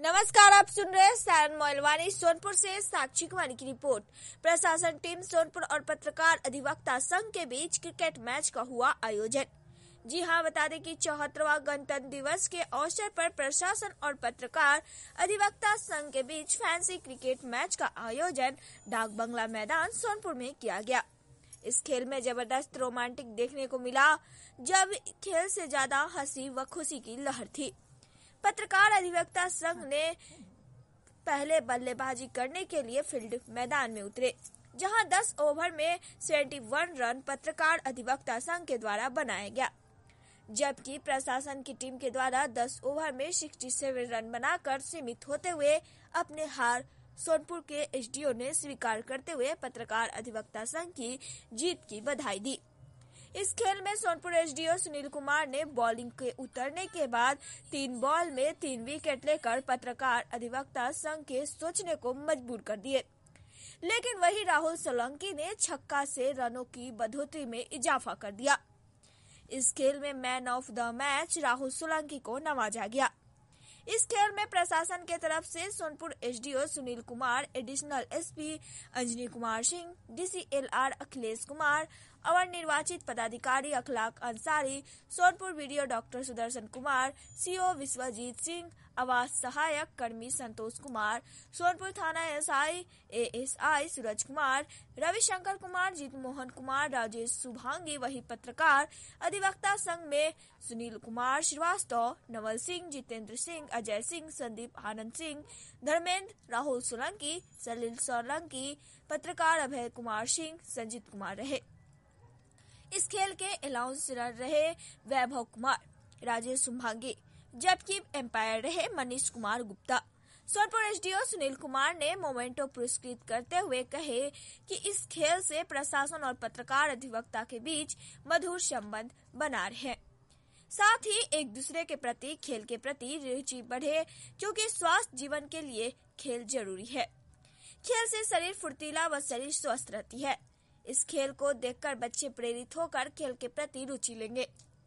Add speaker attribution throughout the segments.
Speaker 1: नमस्कार, आप सुन रहे हैं सारण मोइलवानी। सोनपुर से साक्षी कुमारी की रिपोर्ट। प्रशासन टीम सोनपुर और पत्रकार अधिवक्ता संघ के बीच क्रिकेट मैच का हुआ आयोजन। जी हां, बता दें कि 74वां गणतंत्र दिवस के अवसर पर प्रशासन और पत्रकार अधिवक्ता संघ के बीच फैंसी क्रिकेट मैच का आयोजन डाक बंगला मैदान सोनपुर में किया गया। इस खेल में जबरदस्त रोमांटिक देखने को मिला, जब खेल से ज्यादा हंसी व खुशी की लहर थी। पत्रकार अधिवक्ता संघ ने पहले बल्लेबाजी करने के लिए फील्ड मैदान में उतरे, जहां 10 ओवर में 71 रन पत्रकार अधिवक्ता संघ के द्वारा बनाया गया, जबकि प्रशासन की टीम के द्वारा 10 ओवर में 67 रन बनाकर सीमित होते हुए अपने हार सोनपुर के एसडीओ ने स्वीकार करते हुए पत्रकार अधिवक्ता संघ की जीत की बधाई दी। इस खेल में सोनपुर एसडीओ सुनील कुमार ने बॉलिंग के उतरने के बाद 3 बॉल में 3 विकेट लेकर पत्रकार अधिवक्ता संघ के सोचने को मजबूर कर दिए, लेकिन वही राहुल सोलंकी ने छक्का से रनों की बढ़ोतरी में इजाफा कर दिया। इस खेल में man of the match Rahul Solanki को नवाजा गया। इस खेल में प्रशासन के तरफ से Sonpur SDO Sunil Kumar, additional SP Anjani Kumar Singh, DCLR Akhilesh Kumar, अवर निर्वाचित पदाधिकारी Akhlaq Ansari, Sonpur BDO doctor Sudarshan Kumar, CO Vishwajeet Singh, आवास सहायक कर्मी संतोष कुमार, सोनपुर थाना एसआई एएसआई सूरज कुमार, रविशंकर कुमार, जीत मोहन कुमार, राजेश शुभांगी, वही पत्रकार अधिवक्ता संघ में सुनील कुमार श्रीवास्तव, नवल सिंह, जितेंद्र सिंह, अजय सिंह, संदीप आनंद सिंह, धर्मेंद्र, राहुल सोलंकी, सलील सोलंकी, पत्रकार अभय कुमार सिंह, संजीत कुमार रहे। इस खेल के अनाउंसर रहे वैभव कुमार, राजेश शुभांगी, जबकि एम्पायर रहे मनीष कुमार गुप्ता। सोनपुर एसडीओ सुनील कुमार ने मोमेंटो पुरस्कृत करते हुए कहे कि इस खेल से प्रशासन और पत्रकार अधिवक्ता के बीच मधुर संबंध बना रहे, साथ ही एक दूसरे के प्रति खेल के प्रति रुचि बढ़े, क्योंकि स्वास्थ्य जीवन के लिए खेल जरूरी है। खेल से शरीर फुर्तीला व शरीर स्वस्थ रहती है। इस खेल को देखकर बच्चे प्रेरित होकर खेल के प्रति रुचि लेंगे।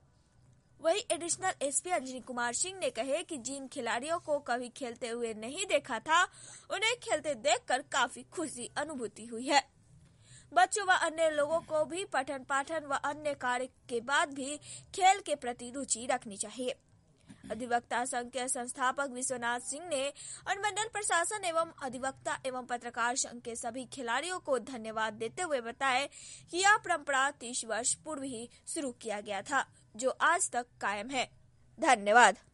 Speaker 1: वही एडिशनल एसपी अंजनी कुमार सिंह ने कहे कि जिन खिलाड़ियों को कभी खेलते हुए नहीं देखा था, उन्हें खेलते देखकर काफी खुशी अनुभूति हुई है। बच्चों व अन्य लोगों को भी पठन पाठन व अन्य कार्य के बाद भी खेल के प्रति रुचि रखनी चाहिए। अधिवक्ता संघ के संस्थापक विश्वनाथ सिंह ने अनुमंडल प्रशासन एवं अधिवक्ता एवं पत्रकार संघ के सभी खिलाड़ियों को धन्यवाद देते हुए बताए कि यह परंपरा 30 वर्ष पूर्व ही शुरू किया गया था, जो आज तक कायम है। धन्यवाद।